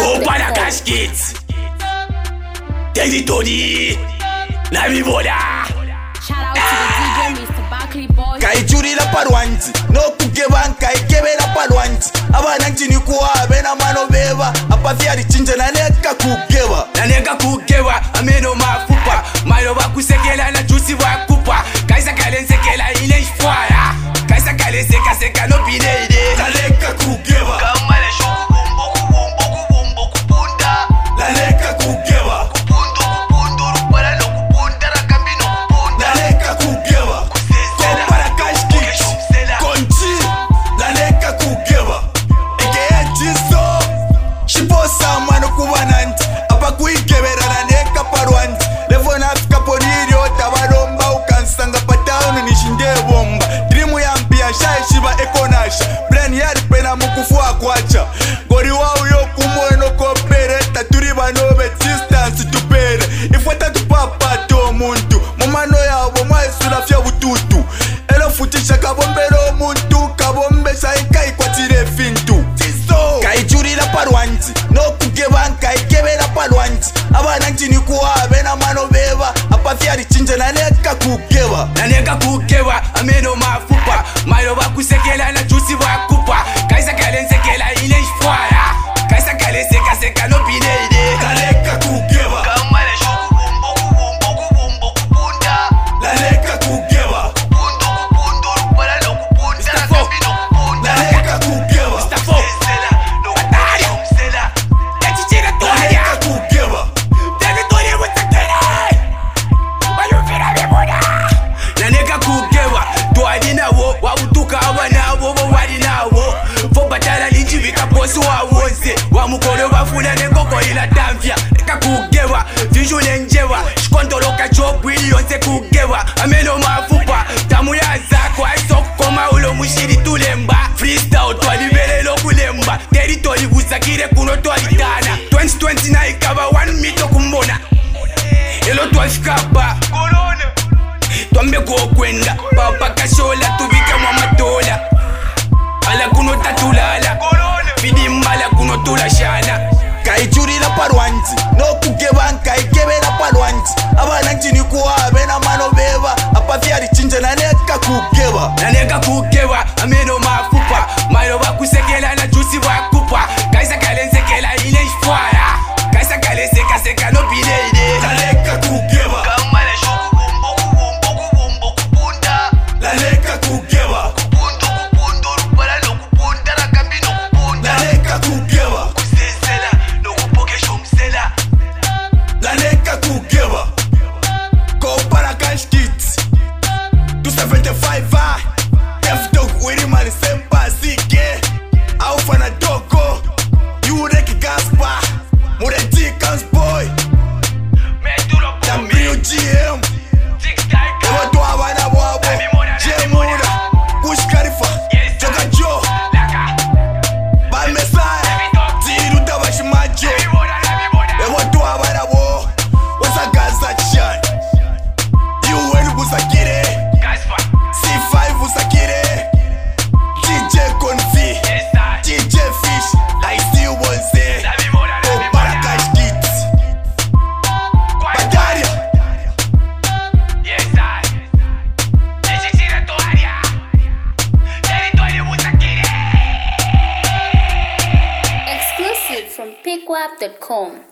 Compa la casquette. Territory. La vivola. Shout out to the DJ, Mr. Buckley Boy. Kaichurira parwanti no kugebanka ikebera parwanti abana njini kuwa bena mano beba apathi ari chinja naneka kugeba ameno mafupa mayo bakusekela na juicy bakupa kaisa kalensekela ile ifwaya kaisa kaleseka seka no bineide naneka kugeba kamale shuku bumbo kupunda naneka kugeba kupunda rupala no kupunda rakambino kupunda naneka kugeba kompara kashkich konchi naneka kugeba eke jiso shiposa mano kubananti apa kuikebera naneka parwanti levona afika ponirio tabaromba ukansanga pataunu nishinde bomba dream yampia shaishiba ekonasha plan yari pena mukufua kwacha gori wao yo kumweno kopere taturi banobe distance tupere ifwata tupapa to muntu momano yabo mwaisula fya bututu elo futisha kabombero muntu kabombe shaika ikwatire fintu tiso kaichurira parwanti no kugebanka ikebera parwanti abana njini kuwa bena mano beba apathi ari chinja naneka kugeba ameno mafupa mayo bakusekela na juicy bakupa kaisa kalensekela ile ifwaya kaisa kaleseka seka no bineide naneka kugeba kamale shuku bumbo kupunda naneka kugeba kupunda rupala no kupunda rakambino kupunda naneka kugeba stafo no atari umsela yachichira toya naneka kugeba territory mutakere bayumvira bibona naneka kugeba twali nawo wabutuka abanabo bo wali nawo fo batala linjibika bosi wawonse wamukolo bafuna nenkoko ila tamfya neka kugeba visual njeba shikontoloka job iliyonse kugeba ameno mafupa tamu ya zako aisokoma ulo mushiri tulemba freestyle twalibelelo kulemba territory busakire kuno twalitana 2029 ikaba 1 mito kumbona elo twafikapa twambe kokwenda papa kashola tubika mwa matola ala kuno tatulala bidimbala kuno tulashana kaichurira parwanti no kugebanka ikebera parwanti abana njini kuwa bena mano beba apathi ari chinja naneka kugeba ameno mafupa mayo bakusekela na juicy bakupa kaisa kalensekela ile ifwaya kaisa kaleseka seka no bineide naneka kugeba kamale shuku bumbo kupunda naneka kugeba kupunda rupala no kupunda rakambino kupunda naneka kugeba kusesela no kupokesha umsela naneka kugeba kompara kashkit 275 F-Dog Wirimani Sempasike Aufana Doko Yurek Gaspar Mureti Kans Boy WGM Ewa abana bwabo Jemura Kush Khalifa Joka Joe Bamesaya Tiru Tabashimajo Ewa abana bo Wasagaza Chan UN Busakire C5 Busakire DJ Confi DJ Fish I still want say Kompara Kashkit Bataria Exclusive from pickwap.com.